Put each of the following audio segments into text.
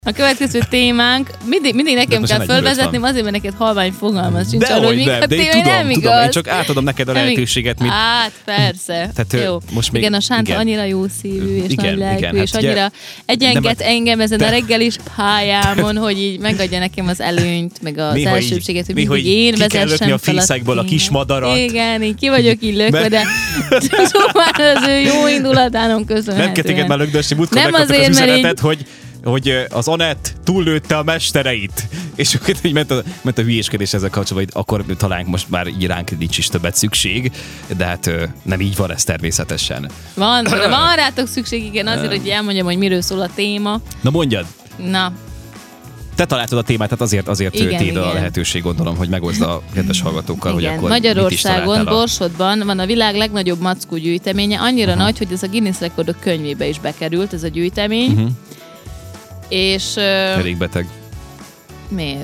A következő témánk, mindig nekem kell fölvezetném, azért, mert neked halvány fogalmaz sincs arról, hogy mik a téma, nem igaz. Én csak átadom neked a lehetőséget. Hát, persze. Tehát, jó. Most még, igen, a Sánta annyira jó szívű, és nagy lelkű, és annyira egyenget engem ezen a reggelis pályámon, hogy így megadja nekem az előnyt, meg az elsőbséget, hogy mindig én vezessem a fészekből a kis madarat. Igen, így ki vagyok így lökve, de szóval az ő jó indulatánon köszönhetően. Nem kell téged már lökdösni, múltkor megkaptak az üzenetet, hogy az Anett túllőtte a mestereit. És akkor így ment a hülyéskedés ezzel kapcsolatban, hogy akkor talán most már így ránk nincs is többet szükség, de hát nem így van ez természetesen. Van rátok szükség, igen, azért, hogy elmondjam, hogy miről szól a téma. Na mondjad! Na. Te találtad a témát, tehát azért téd a lehetőség, gondolom, hogy megoszd a kedves hallgatókkal, igen. Hogy akkor Magyarországon, Borsodban van a világ legnagyobb mackó gyűjteménye, annyira nagy, hogy ez a Guinness rekordok könyvébe is bekerült, ez a gyűjtemény. És... Elég beteg. Miért?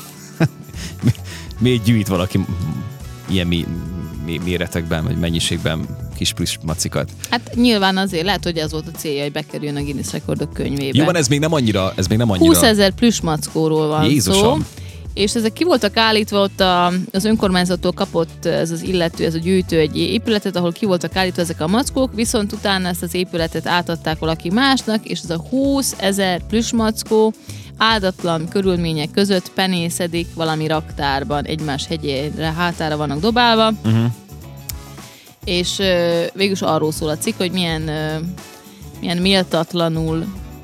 Miért gyűjt valaki ilyen méretekben, vagy mennyiségben kis plusz macikat? Hát nyilván azért lehet, hogy ez volt a célja, hogy bekerüljön a Guinness rekordok könyvébe. Jó, van, ez még nem annyira. 20 000 plusz mackóról van Jézusom. szó. És ezek ki voltak állítva, ott az önkormányzattól kapott ez az illető, ez a gyűjtő egy épületet, ahol ki voltak állítva ezek a mackók, viszont utána ezt az épületet átadták valaki másnak, és ez a 20 000 plusz mackó áldatlan körülmények között penészedik valami raktárban, egymás hegyére, hátára vannak dobálva. És végülis arról szól a cikk, hogy milyen méltatlanul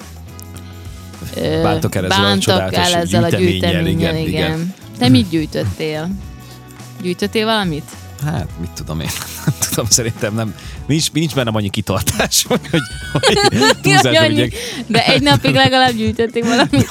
bántak el ezzel a gyűjteménnyel. Igen. Te mit gyűjtöttél? Gyűjtöttél valamit? Hát, mit tudom én? Nem tudom, szerintem nem. Nincs bennem annyi kitartás, hogy túlzásra vigyek. De egy napig legalább gyűjtötték valamit.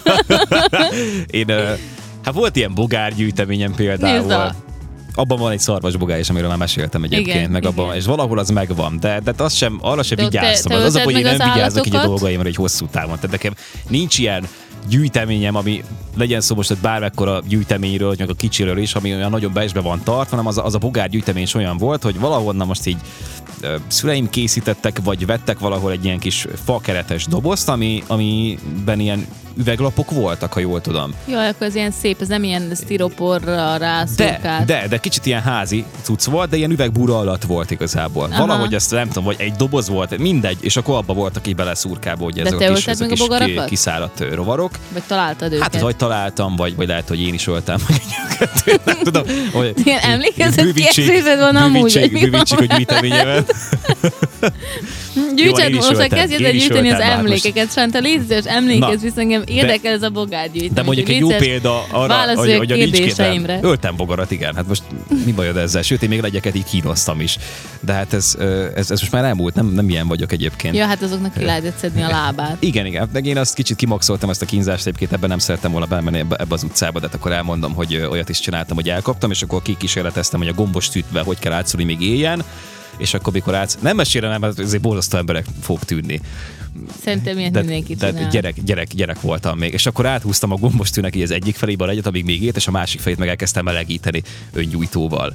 Hát volt ilyen bogárgyűjteményem például. Abban van egy szarvasbogály is, amiről már meséltem egyébként, igen, meg abban, és valahol az megvan, de arra sem vigyáztam. Az a hogy én nem vigyázok így a dolgaimra egy hosszú távon. Tehát nekem nincs ilyen gyűjteményem, ami legyen szó most bármekkora gyűjteményről, meg a kicsiről is, ami olyan nagyon be van tart, hanem az a bogár gyűjtemény is olyan volt, hogy valahonnan most így szüleim készítettek, vagy vettek valahol egy ilyen kis fakeretes dobozt, amiben ilyen üveglapok voltak, ha jól tudom. Jaj, akkor ez ilyen szép, ez nem ilyen sztiroporra rászurkált. De kicsit ilyen házi cucc volt, de ilyen üvegbúra alatt volt igazából. Aha. Valahogy ezt nem tudom, vagy egy doboz volt, mindegy, és akkor abba voltak így beleszurkálva, hogy ezek kis kiszáradt rovarok. Vagy találtad őket? Hát vagy találtam, vagy lehet, hogy én is öltem meg őket. Nem tudom. Ilyen emlékezett kérdésed van amúgy. Bővítség a gyűjteményemet. Gyűjtsed most, kezdjed el gyűjteni az emlékeket. Sánta, légy szíves, emlékezz vissza, engem érdekel ez a bogárgyűjtemény. De mondjuk egy jó példa arra, hogy a nincs öltem bogarat, igen. Hát most mi bajod ezzel? Sőt, én még legyeket így kínoztam is. De hát ez most már elmúlt, nem ilyen vagyok egyébként. Ja, hát azoknak ki lehetett szedni a lábát. Igen. De én azt kicsit kimaxoltam, ezt a kínzást, egyébként ebben nem szerettem volna bemenni ebbe az utcába, de akkor elmondom, hogy olyat is csináltam, hogy elkaptam, és akkor kikísérleteztem, hogy a gombos tűtve hogy kell átszúrni még éljen. És akkor, mikor nem mesélem, mert azért borzasztó emberek fog tűnni. Szerintem ilyet mindenki csinál. Gyerek voltam még. És akkor áthúztam a gombostűnek így az egyik felébe a legyet, amíg még élt, és a másik felét meg elkezdtem melegíteni öngyújtóval.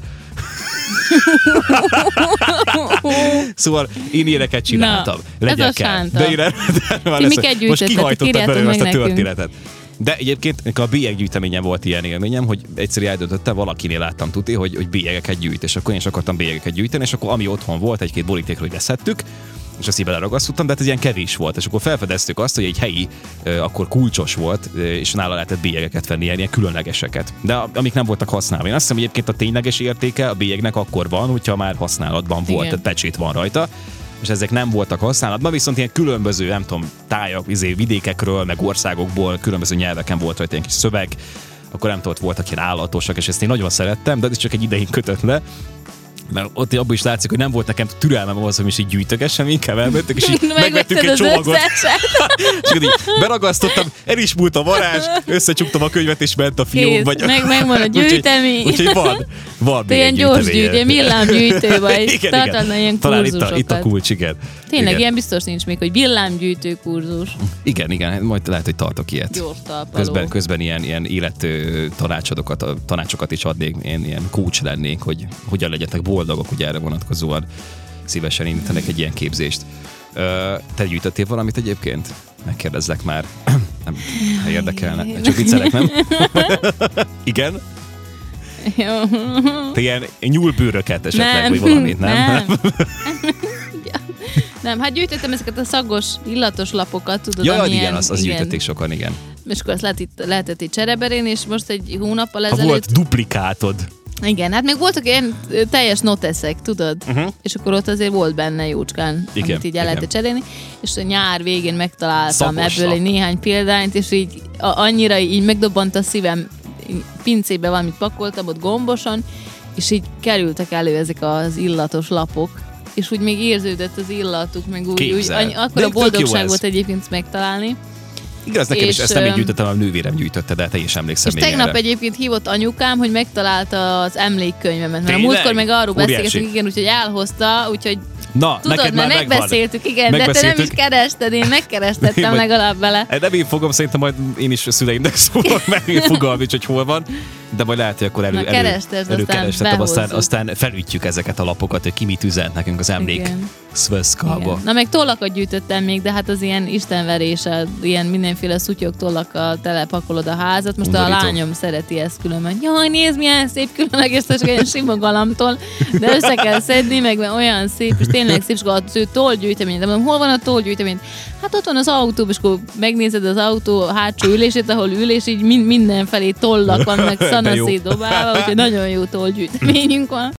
Szóval én ilyeneket csináltam. Legyekkel. Most kihajtottak belőle ezt a történetet. De egyébként a bélyeggyűjteményen volt ilyen élményem, hogy egyszerűen eldöntötte, valakinél láttam tudni, hogy bélyegeket gyűjt, és akkor én is akartam bélyegeket gyűjteni, és akkor ami otthon volt, egy-két borítékról leszettük, és azt így beleragasztottam, de hát ez ilyen kevés volt, és akkor felfedeztük azt, hogy egy helyi akkor kulcsos volt, és nála lehetett bélyegeket venni, ilyen különlegeseket, de amik nem voltak használva. Én azt hiszem, egyébként a tényleges értéke a bélyegnek akkor van, hogyha már használatban volt, tehát pecsét van rajta. És ezek nem voltak használatban, viszont ilyen különböző, nem tudom, tájak, vidékekről, meg országokból, különböző nyelveken volt rajta ilyen kis szöveg, akkor nem tudom, voltak ilyen állatosak, és ezt én nagyon szerettem, de ez csak egy ideig kötött le. Mert ott abban is látszik, hogy nem volt nekem türelmem ahhoz, hogy is így gyűjtögessem, inkább elmentük, és így megvettük egy csomagot. És így beragasztottam, el is múlt a varázs, összecsuktam a könyvet, és ment a fióm. Megvan a gyűjtemény. Úgyhogy van te ilyen gyors gyűjtő, villámgyűjtő vagy. Tartalna ilyen kurzusokat. Talán itt a kulcs, igen. Tényleg ilyen biztos nincs még, hogy villámgyűjtő kurzus. Igen, majd lehet, hogy tartok ilyet. Gyors talpaló. Közben ilyen élet tanácsokat is adnék, ilyen coach lennék, hogy hogyan legyetek boldogok, ugye erre vonatkozóan szívesen indítanak egy ilyen képzést. Te gyűjtöttél valamit egyébként? Megkérdezlek már. Nem érdekelne. Csak viccelek, nem? Igen? Jó. Te ilyen nyúlbőröket esetleg, vagy valamit, nem? Nem, hát gyűjtöttem ezeket a szagos, illatos lapokat, tudod, ja, igen, azt gyűjtötték sokan, igen. És akkor azt lehetett itt csereberélni, és most egy hónappal ezelőtt... Ha volt duplikátod. Igen, hát még voltak ilyen teljes noteszek, tudod? És akkor ott azért volt benne jócskán, igen, amit így el lehetett cserélni. És a nyár végén megtaláltam ebből egy néhány példányt, és így annyira így megdobbant a szívem, pincébe valamit pakoltam, ott gombosan, és így kerültek elő ezek az illatos lapok, és úgy még érződött az illatuk, meg úgy akkor a boldogság volt egyébként megtalálni. Igaz, nekem is ezt nem így gyűjtöttem, a nővérem gyűjtötte, de te is emlékszem még És tegnap erre. egyébként hívott anyukám, hogy megtalálta az emlékkönyvemet, mert a múltkor meg arról beszélgetünk, igen, úgyhogy elhozta, úgyhogy na, tudod, neked már megbeszéltük, igen, de te nem is kerested, én megkerestettem legalább vele. Nem én fogom, szerintem majd én is a szüleimnek szólok, mert én fogalmam is, hogy hol van, de majd lehet, hogy akkor előkerestettem, aztán felütjük ezeket a lapokat, hogy ki mit üzent nekünk az emlék szvözkalba. Na meg tollakat gyűjtöttem még, de hát az ilyen istenverés, ilyen mindenféle szutyok tollakkal telepakolod a házat. Most undorító. A lányom szereti ezt különben. Jaj, nézd, milyen szép különleges, és olyan sima galamtól, de össze kell szedni, meg olyan szép, és tényleg szép, és az ő tollgyűjtemény. De mondom, hol van a tollgyűjtemény? Hát ott van az autóban, és akkor megnézed az autó hátsó ülését, ahol ül, és így mindenfelé tollak vannak szanaszét dobálva, úgyhogy nagyon jó tollgyűjteményünk van.